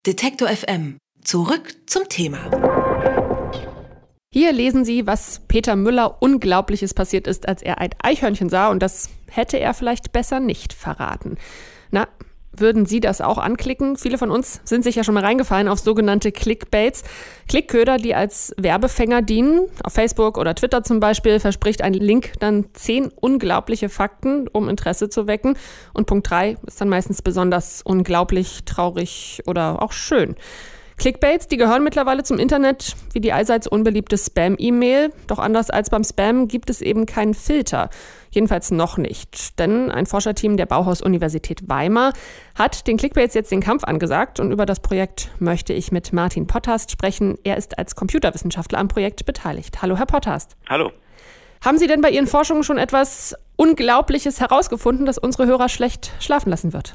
Detektor FM. Zurück zum Thema. Hier lesen Sie, was Peter Müller Unglaubliches passiert ist, als er ein Eichhörnchen sah. Und das hätte er vielleicht besser nicht verraten. Na, würden Sie das auch anklicken? Viele von uns sind sich ja schon mal reingefallen auf sogenannte Clickbaits. Klickköder, die als Werbefänger dienen. Auf Facebook oder Twitter zum Beispiel verspricht ein Link dann 10 unglaubliche Fakten, um Interesse zu wecken. Und Punkt 3 ist dann meistens besonders unglaublich, traurig oder auch schön. Clickbaits, die gehören mittlerweile zum Internet wie die allseits unbeliebte Spam-E-Mail. Doch anders als beim Spam gibt es eben keinen Filter. Jedenfalls noch nicht. Denn ein Forscherteam der Bauhaus-Universität Weimar hat den Clickbaits jetzt den Kampf angesagt. Und über das Projekt möchte ich mit Martin Potthast sprechen. Er ist als Computerwissenschaftler am Projekt beteiligt. Hallo, Herr Potthast. Hallo. Haben Sie denn bei Ihren Forschungen schon etwas Unglaubliches herausgefunden, das unsere Hörer schlecht schlafen lassen wird?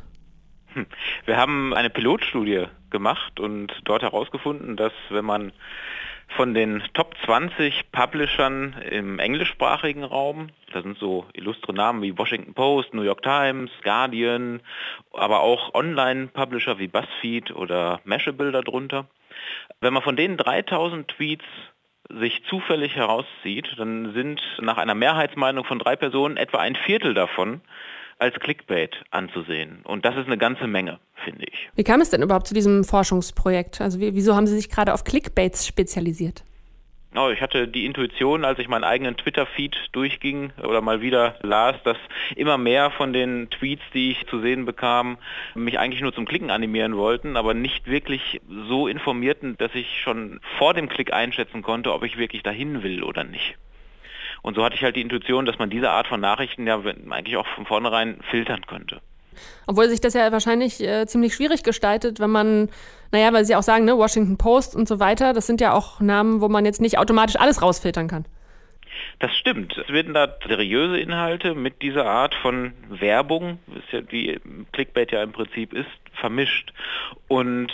Wir haben eine Pilotstudie gemacht und dort herausgefunden, dass wenn man von den Top 20 Publishern im englischsprachigen Raum, da sind so illustre Namen wie Washington Post, New York Times, Guardian, aber auch Online-Publisher wie BuzzFeed oder Mashable darunter, wenn man von denen 3000 Tweets sich zufällig herauszieht, dann sind nach einer Mehrheitsmeinung von 3 Personen etwa ein Viertel davon als Clickbait anzusehen. Und das ist eine ganze Menge, finde ich. Wie kam es denn überhaupt zu diesem Forschungsprojekt? Also wieso haben Sie sich gerade auf Clickbaits spezialisiert? Oh, ich hatte die Intuition, als ich meinen eigenen Twitter-Feed durchging oder mal wieder las, dass immer mehr von den Tweets, die ich zu sehen bekam, mich eigentlich nur zum Klicken animieren wollten, aber nicht wirklich so informierten, dass ich schon vor dem Klick einschätzen konnte, ob ich wirklich dahin will oder nicht. Und so hatte ich halt die Intuition, dass man diese Art von Nachrichten ja eigentlich auch von vornherein filtern könnte. Obwohl sich das ja wahrscheinlich ziemlich schwierig gestaltet, wenn man, weil Sie auch sagen, ne, Washington Post und so weiter, das sind ja auch Namen, wo man jetzt nicht automatisch alles rausfiltern kann. Das stimmt. Es werden da seriöse Inhalte mit dieser Art von Werbung, wie Clickbait ja im Prinzip ist, vermischt. Und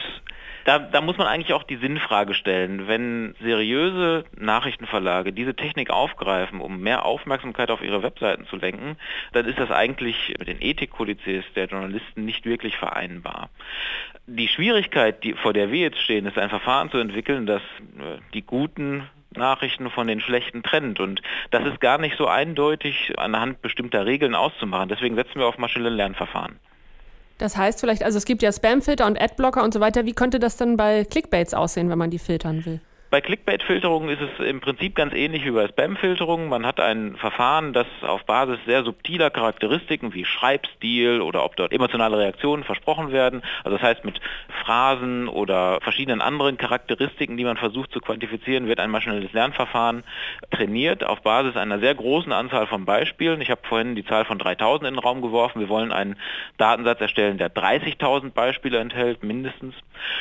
da muss man eigentlich auch die Sinnfrage stellen. Wenn seriöse Nachrichtenverlage diese Technik aufgreifen, um mehr Aufmerksamkeit auf ihre Webseiten zu lenken, dann ist das eigentlich mit den Ethikkodizes der Journalisten nicht wirklich vereinbar. Die Schwierigkeit, vor der wir jetzt stehen, ist ein Verfahren zu entwickeln, das die guten Nachrichten von den schlechten trennt. Und das ist gar nicht so eindeutig anhand bestimmter Regeln auszumachen. Deswegen setzen wir auf Maschinenlernverfahren. Das heißt vielleicht, also es gibt ja Spamfilter und Adblocker und so weiter. Wie könnte das dann bei Clickbaits aussehen, wenn man die filtern will? Bei Clickbait-Filterung ist es im Prinzip ganz ähnlich wie bei Spam-Filterung. Man hat ein Verfahren, das auf Basis sehr subtiler Charakteristiken wie Schreibstil oder ob dort emotionale Reaktionen versprochen werden, also das heißt mit Phrasen oder verschiedenen anderen Charakteristiken, die man versucht zu quantifizieren, wird ein maschinelles Lernverfahren trainiert auf Basis einer sehr großen Anzahl von Beispielen. Ich habe vorhin die Zahl von 3000 in den Raum geworfen. Wir wollen einen Datensatz erstellen, der 30.000 Beispiele enthält, mindestens.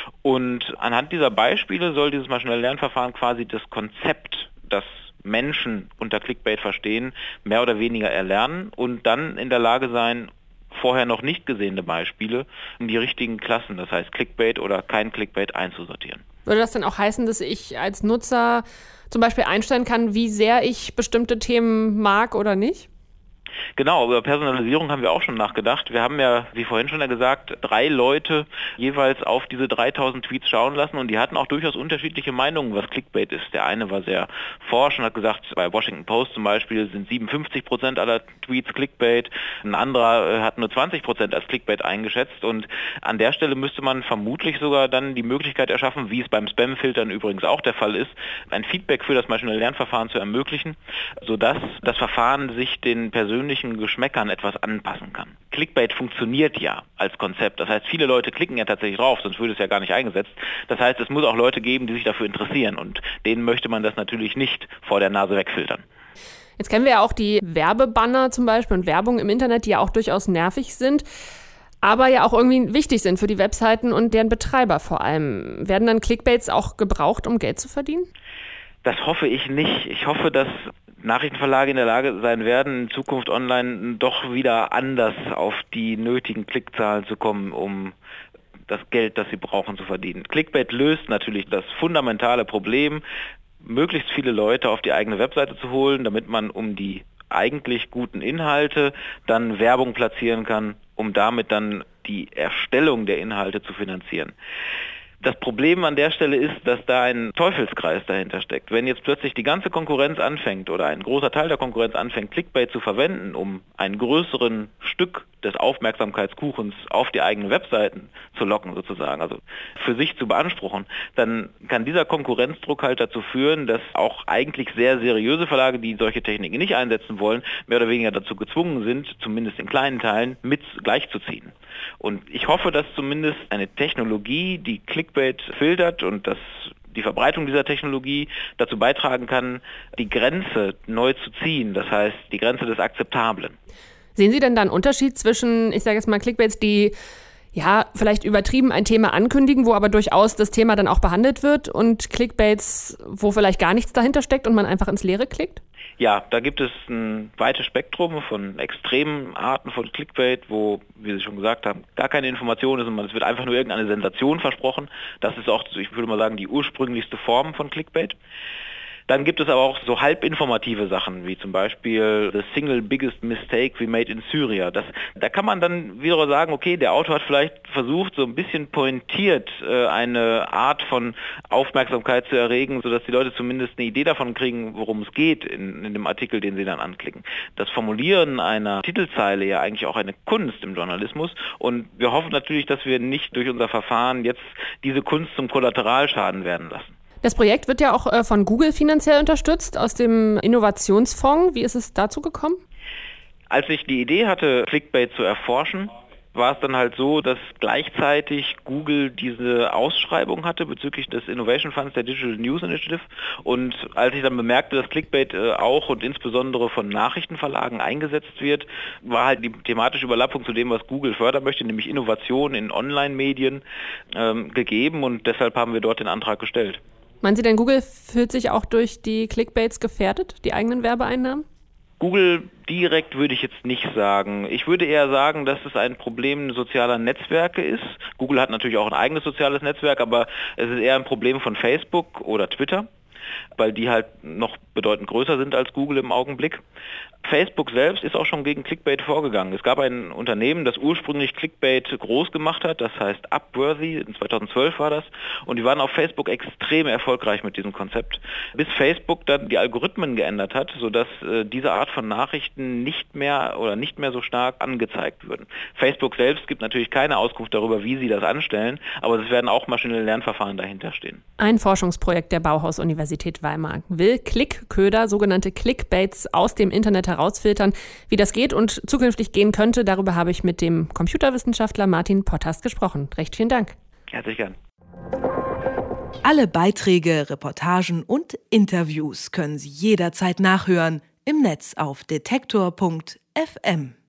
Und anhand dieser Beispiele soll dieses maschinelle Lernverfahren quasi das Konzept, das Menschen unter Clickbait verstehen, mehr oder weniger erlernen und dann in der Lage sein, vorher noch nicht gesehene Beispiele in die richtigen Klassen, das heißt Clickbait oder kein Clickbait, einzusortieren. Würde das dann auch heißen, dass ich als Nutzer zum Beispiel einstellen kann, wie sehr ich bestimmte Themen mag oder nicht? Genau, über Personalisierung haben wir auch schon nachgedacht. Wir haben ja, wie vorhin schon gesagt, 3 Leute jeweils auf diese 3000 Tweets schauen lassen und die hatten auch durchaus unterschiedliche Meinungen, was Clickbait ist. Der eine war sehr forsch und hat gesagt, bei Washington Post zum Beispiel sind 57% aller Tweets Clickbait, ein anderer hat nur 20% als Clickbait eingeschätzt und an der Stelle müsste man vermutlich sogar dann die Möglichkeit erschaffen, wie es beim Spam-Filtern übrigens auch der Fall ist, ein Feedback für das maschinelle Lernverfahren zu ermöglichen, sodass das Verfahren sich den persönlichen Geschmäckern etwas anpassen kann. Clickbait funktioniert ja als Konzept. Das heißt, viele Leute klicken ja tatsächlich drauf, sonst würde es ja gar nicht eingesetzt. Das heißt, es muss auch Leute geben, die sich dafür interessieren und denen möchte man das natürlich nicht vor der Nase wegfiltern. Jetzt kennen wir ja auch die Werbebanner zum Beispiel und Werbung im Internet, die ja auch durchaus nervig sind, aber ja auch irgendwie wichtig sind für die Webseiten und deren Betreiber vor allem. Werden dann Clickbaits auch gebraucht, um Geld zu verdienen? Das hoffe ich nicht. Ich hoffe, dass Nachrichtenverlage in der Lage sein werden, in Zukunft online doch wieder anders auf die nötigen Klickzahlen zu kommen, um das Geld, das sie brauchen, zu verdienen. Clickbait löst natürlich das fundamentale Problem, möglichst viele Leute auf die eigene Webseite zu holen, damit man um die eigentlich guten Inhalte dann Werbung platzieren kann, um damit dann die Erstellung der Inhalte zu finanzieren. Das Problem an der Stelle ist, dass da ein Teufelskreis dahinter steckt. Wenn jetzt plötzlich die ganze Konkurrenz anfängt oder ein großer Teil der Konkurrenz anfängt, Clickbait zu verwenden, um einen größeren Stück des Aufmerksamkeitskuchens auf die eigenen Webseiten zu locken sozusagen, also für sich zu beanspruchen, dann kann dieser Konkurrenzdruck halt dazu führen, dass auch eigentlich sehr seriöse Verlage, die solche Techniken nicht einsetzen wollen, mehr oder weniger dazu gezwungen sind, zumindest in kleinen Teilen, mit gleichzuziehen. Und ich hoffe, dass zumindest eine Technologie, die Clickbait filtert und dass die Verbreitung dieser Technologie dazu beitragen kann, die Grenze neu zu ziehen, das heißt die Grenze des Akzeptablen. Sehen Sie denn da einen Unterschied zwischen, ich sage jetzt mal, Clickbaits, die ja vielleicht übertrieben ein Thema ankündigen, wo aber durchaus das Thema dann auch behandelt wird, und Clickbaits, wo vielleicht gar nichts dahinter steckt und man einfach ins Leere klickt? Ja, da gibt es ein weites Spektrum von extremen Arten von Clickbait, wo, wie Sie schon gesagt haben, gar keine Information ist und es wird einfach nur irgendeine Sensation versprochen. Das ist auch, ich würde mal sagen, die ursprünglichste Form von Clickbait. Dann gibt es aber auch so halbinformative Sachen, wie zum Beispiel The Single Biggest Mistake We Made in Syria. Da kann man dann wieder sagen, okay, der Autor hat vielleicht versucht, so ein bisschen pointiert eine Art von Aufmerksamkeit zu erregen, sodass die Leute zumindest eine Idee davon kriegen, worum es geht in dem Artikel, den sie dann anklicken. Das Formulieren einer Titelzeile ja eigentlich auch eine Kunst im Journalismus, und wir hoffen natürlich, dass wir nicht durch unser Verfahren jetzt diese Kunst zum Kollateralschaden werden lassen. Das Projekt wird ja auch von Google finanziell unterstützt aus dem Innovationsfonds. Wie ist es dazu gekommen? Als ich die Idee hatte, Clickbait zu erforschen, war es dann halt so, dass gleichzeitig Google diese Ausschreibung hatte bezüglich des Innovation Funds der Digital News Initiative, und als ich dann bemerkte, dass Clickbait auch und insbesondere von Nachrichtenverlagen eingesetzt wird, war halt die thematische Überlappung zu dem, was Google fördern möchte, nämlich Innovation in Online-Medien, gegeben, und deshalb haben wir dort den Antrag gestellt. Meinen Sie denn, Google fühlt sich auch durch die Clickbaits gefährdet, die eigenen Werbeeinnahmen? Google direkt würde ich jetzt nicht sagen. Ich würde eher sagen, dass es ein Problem sozialer Netzwerke ist. Google hat natürlich auch ein eigenes soziales Netzwerk, aber es ist eher ein Problem von Facebook oder Twitter, weil die halt noch bedeutend größer sind als Google im Augenblick. Facebook selbst ist auch schon gegen Clickbait vorgegangen. Es gab ein Unternehmen, das ursprünglich Clickbait groß gemacht hat, das heißt Upworthy, in 2012 war das, und die waren auf Facebook extrem erfolgreich mit diesem Konzept, bis Facebook dann die Algorithmen geändert hat, sodass diese Art von Nachrichten nicht mehr so stark angezeigt würden. Facebook selbst gibt natürlich keine Auskunft darüber, wie sie das anstellen, aber es werden auch maschinelle Lernverfahren dahinter stehen. Ein Forschungsprojekt der Bauhaus-Universität Weimar will Klickköder, sogenannte Clickbaits, aus dem Internet herausfiltern. Wie das geht und zukünftig gehen könnte, darüber habe ich mit dem Computerwissenschaftler Martin Potthast gesprochen. Recht vielen Dank. Herzlich gern. Alle Beiträge, Reportagen und Interviews können Sie jederzeit nachhören im Netz auf detektor.fm.